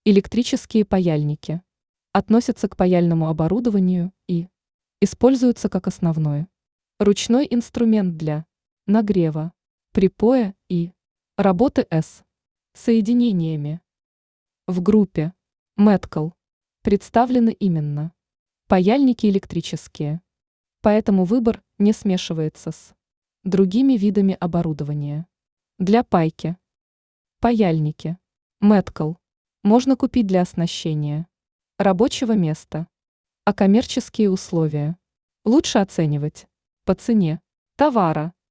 Электрические паяльники относятся к паяльному оборудованию и используются как основной ручной инструмент для нагрева, припоя и работы с соединениями. В группе Меткал представлены именно паяльники электрические, поэтому выбор не смешивается с другими видами оборудования. Для пайки паяльники Меткал можно купить для оснащения рабочего места, а коммерческие условия лучше оценивать по цене товара.